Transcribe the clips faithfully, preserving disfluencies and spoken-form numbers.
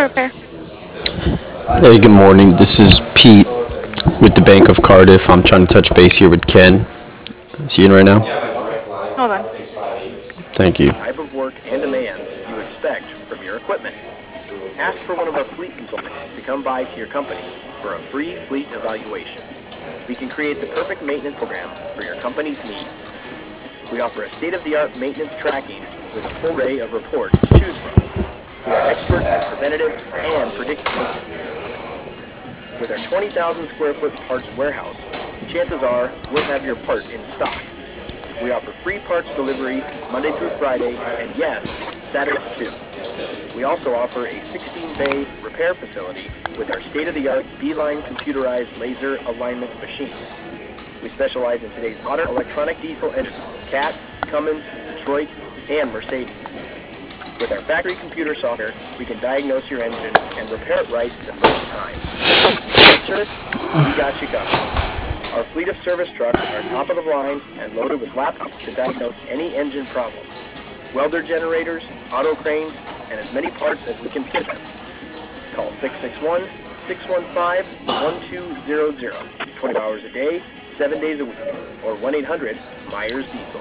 Repair. Hey, good morning. This is Pete with the Bank of Cardiff. I'm trying to touch base here with Ken. Is he in right now? Hold on. Thank you. Type of work and demands you expect from your equipment. Ask for one of our fleet consultants to come by to your company for a free fleet evaluation. We can create the perfect maintenance program for your company's needs. We offer a state-of-the-art maintenance tracking with a full array of reports to choose from. We are experts in preventative and predictive maintenance. With our twenty thousand square foot parts warehouse, chances are we'll have your part in stock. We offer free parts delivery Monday through Friday, and yes, Saturdays too. We also offer a sixteen bay repair facility with our state-of-the-art B-line computerized laser alignment machine. We specialize in today's modern electronic diesel engines, Cat, Cummins, Detroit, and Mercedes. With our factory computer software, we can diagnose your engine and repair it right the first time. Sir, we got you covered. Our fleet of service trucks are top of the line and loaded with laptops to diagnose any engine problem. Welder generators, auto cranes, and as many parts as we can fit them. Call six six one, six one five, one two zero zero, twenty hours a day, seven days a week, or one eight hundred Myers Diesel.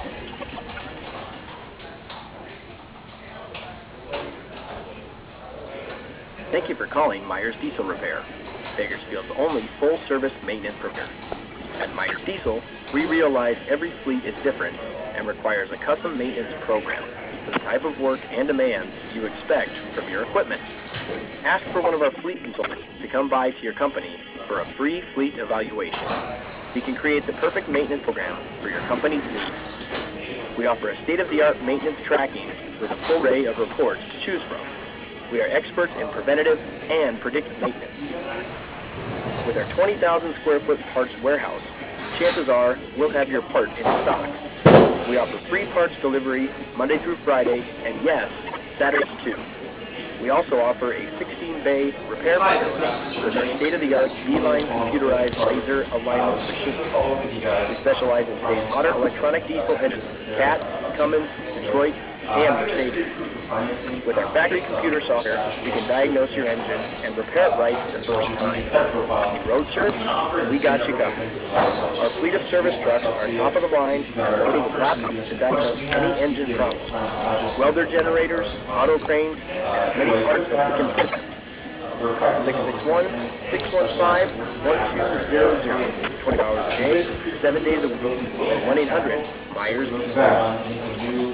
Thank you for calling Myers Diesel Repair, Bakersfield's only full-service maintenance provider. At Myers Diesel, we realize every fleet is different and requires a custom maintenance program for the type of work and demands you expect from your equipment. Ask for one of our fleet consultants to come by to your company for a free fleet evaluation. We can create the perfect maintenance program for your company's needs. We offer a state-of-the-art maintenance tracking with a full array of reports to choose from. We are experts in preventative and predictive maintenance. With our twenty thousand square foot parts warehouse, chances are we'll have your part in stock. We offer free parts delivery Monday through Friday, and yes, Saturdays too. We also offer a sixteen bay repair facility with our state-of-the-art B-line computerized laser alignment machine. We specialize in today's modern electronic diesel engines, Cat, Cummins, Detroit, and Mercedes. With our factory computer software, we can diagnose your engine and repair it right the first time. Need road service? We got you covered. Our fleet of service trucks are top of the line and loaded with laptops to diagnose any engine problem. Welder generators, auto cranes, and as many parts as we can fit them. six six one, six one five, one two zero zero, twenty hours a day, seven days a week, or one eight hundred Myers Diesel.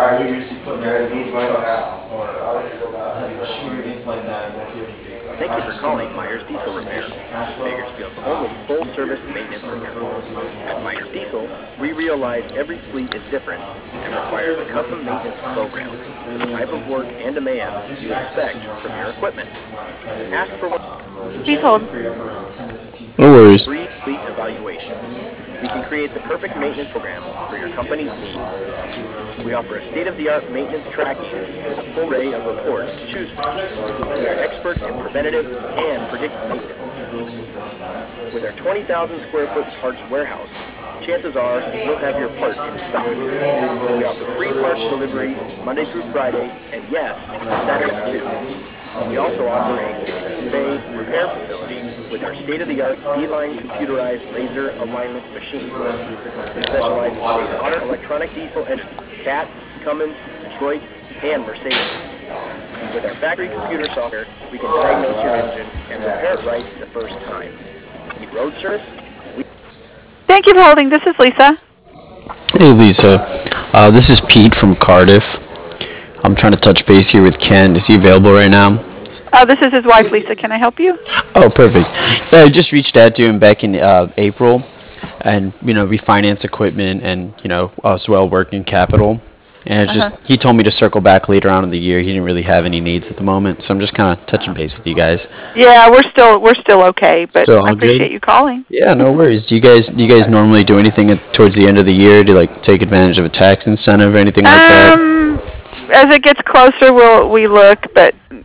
Thank you for calling Myers Diesel Repair, Bakersfield's only full-service maintenance repair. At Myers Diesel, we realize every fleet is different and requires a custom maintenance program for the type of work and demands you expect from your equipment. Ask for one Please hold. No worries. free fleet evaluation. We can create the perfect maintenance program for your company's needs. We offer a state-of-the-art maintenance tracking with a full array of reports to choose from. We are experts in preventative and predictive maintenance. With our twenty thousand square foot parts warehouse, chances are we'll have your part in stock. We offer free parts delivery Monday through Friday, and yes, Saturdays too. We also offer a sixteen bay repair facility with our state-of-the-art B-line computerized laser alignment machine. We specialize in today's modern electronic diesel engines, Cat, Cummins, Detroit, and Mercedes. With our factory computer software, we can diagnose your engine and repair it right the first time. Need road service? We Thank you for holding. This is Lisa. Hey, Lisa. Uh, this is Pete from Cardiff. I'm trying to touch base here with Ken. Is he available right now? Uh, this is his wife, Lisa. Can I help you? Oh, perfect. Yeah, I just reached out to him back in uh, April, and you know, we finance equipment and you know, as well working capital. And it's Uh-huh. just he told me to circle back later on in the year. He didn't really have any needs at the moment, so I'm just kind of touching base with you guys. Yeah, we're still we're still okay, but Still I all appreciate good? you calling. Yeah, no worries. Do you guys do you guys normally do anything at, towards the end of the year to like take advantage of a tax incentive or anything like that? Um, as it gets closer, we'll we look, but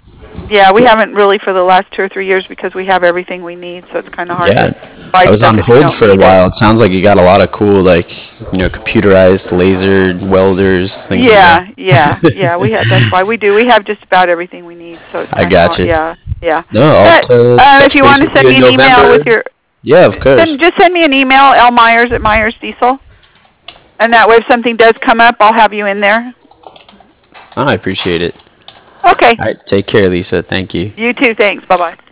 Yeah, we haven't really for the last two or three years because we have everything we need, so it's kind of hard Yeah. to buy I was stuff on if you hold don't for a need it. while. It sounds like you got a lot of cool, like, you know, computerized laser welders, things Yeah, like that. yeah, yeah. We have. That's why we do. We have just about everything we need. So it's I kinda got hard. you. Yeah, yeah. No, I'll But uh, uh, touch if you base want to with send you me in an email November. with your, Yeah, of course. send, just send me an email, L Myers at Myers Diesel, and that way if something does come up, I'll have you in there. Oh, I appreciate it. Okay. All right, take care, Lisa. Thank you. You too. Thanks. Bye bye.